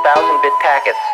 1000-bit packets.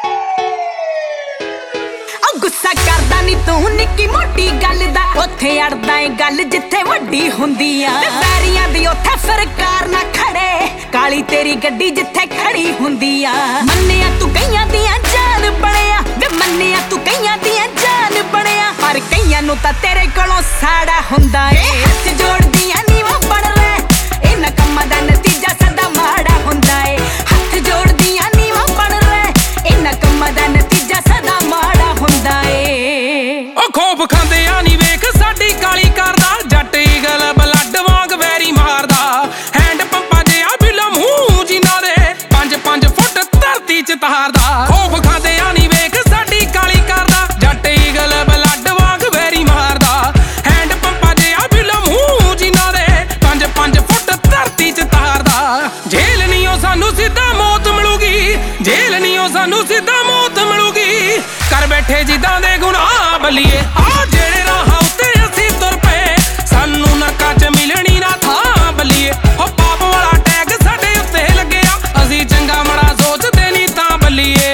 गुस्सा करदा नी तू निक्की मोटी गल दा, उत्थे अड़दा ए गल जिथे वड्डी हुंदी आ। पैरियां दी उत्थे सरकार ना खड़े, काली तेरी गड्डी जिथे खड़ी हुंदी आ। मन्निया तू कईयां दियां जान बणिया वे, मन्निया तू कईयां दियां जान बणिया, पर कईयां नूं तां तेरे कोलों साड़ा हुंदा ए। हत्थ जोड़दियां नी वो बण रहे, इन्हां कम्मां दा नतीजा सदा माड़ा हुंदा ए। हत्थ जोड़दियां नी वो बण रहे, इन्हां कम्मां दा नतीजा सदा माड़ा हुंदा ए। ओ खोप खांदे आ नी वेख साडी काली करदा, जट ईगल ब्लड वांग वैरी मारदा। हैंड पंपा जिहा बिल मूंह जिन्हां दे 5-5 फुट धरती च तारदा। खोप खांदे आ नी वेख साडी काली करदा, जट ईगल ब्लड वांग वैरी मारदा। हैंड पंपा जिहा बिल मूंह जिन्हां दे 5-5 फुट धरती च तारदा। जेल नी ओ सानू सीधा मौत मिलूगी, जेल नी ओ सानू सीधा मौत मिलूगी। कर बैठे जिद्दां दे गुनाह बलिए आ जेड़े राहां उत्ते असीं तुर पए, सानू नरकां च मिलणी ना थां बलिए। ओ पाप वाला टैग साडे उत्ते लगेया, असीं चंगा माड़ा सोचदे नी तां बलिए।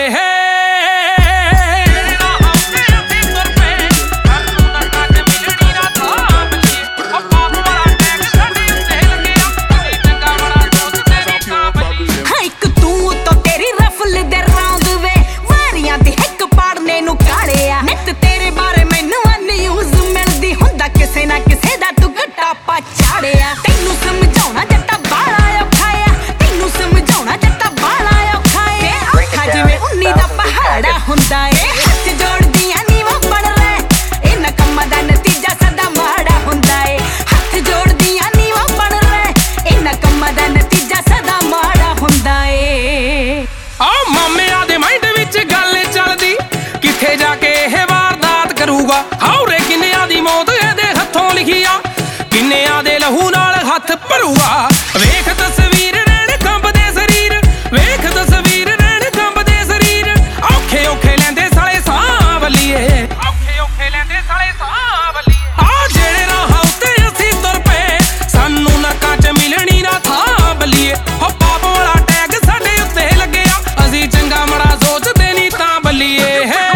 हुंदा ए हत्थ जोड़दियां नी वो बण रहे, इन्हां कम्मां दा नतीजा सदा माड़ा हुंदा ए। हत्थ जोड़दियां नी वो बण रहे, इन्हां कम्मां दा नतीजा सदा माड़ा हुंदा ए। आ मामिया दे माइंड विच गल चलदी, किथे जाके इह वारदात करूगा। हौरे किन्नियां दी मौत इहदे हत्थों लिखी आ, किन्नियां दे लहू नाल हत्थ भरूगा। वेख तस्वीर रैण कंबदे शरीर, वेख तस्वीर रैण कंबदे शरीर। औखे औखे लैंदे साले साह बलिए, औखे औखे लैंदे साले साह बलिए। आ जेड़े राहां उत्ते असीं तुर पए, सानू नरकां च मिलणी ना थां बलिए। हो पाप वाला टैग साडे उत्ते लगेया, असीं चंगा माड़ा सोचदे नी तां बलिए।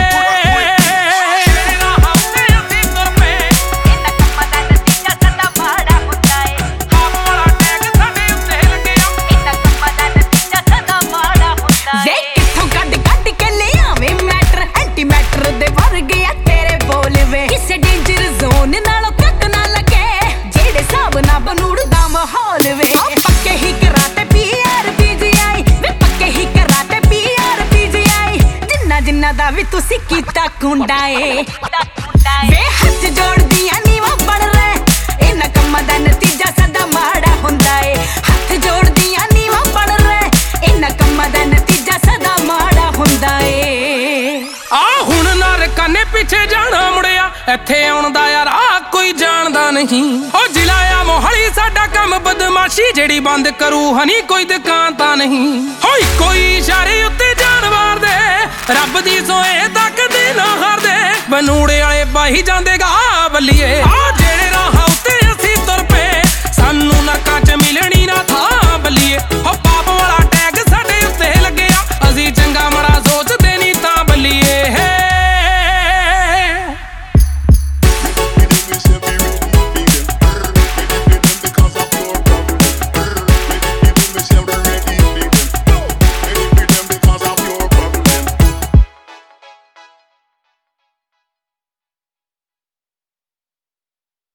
दा भी तुसी कीता कुंडा ए वे, हत्थ जोड़दियां नी वो बण रहे, इन्हां कम्मां दा नतीजा सदा माड़ा हुंदा ए। हत्थ जोड़दियां नी वो बण रहे, इन्हां कम्मां दा नतीजा सदा माड़ा हुंदा ए। आ हुण नरकां ने पिछे जाना मुड़िया, इत्थे आउण दा यार आ कोई जाणदा नहीं। ओ जिला आ मोहाली साडा कम बदमाशी, जेड़ी बंद करू हनी कोई दुकान तां नहीं। होई कोई इशारे उत्ते जानवर दे, रब दी सोए तक दे ना हारदे, बनूड़े वाले बाही जांदे गा बलिए।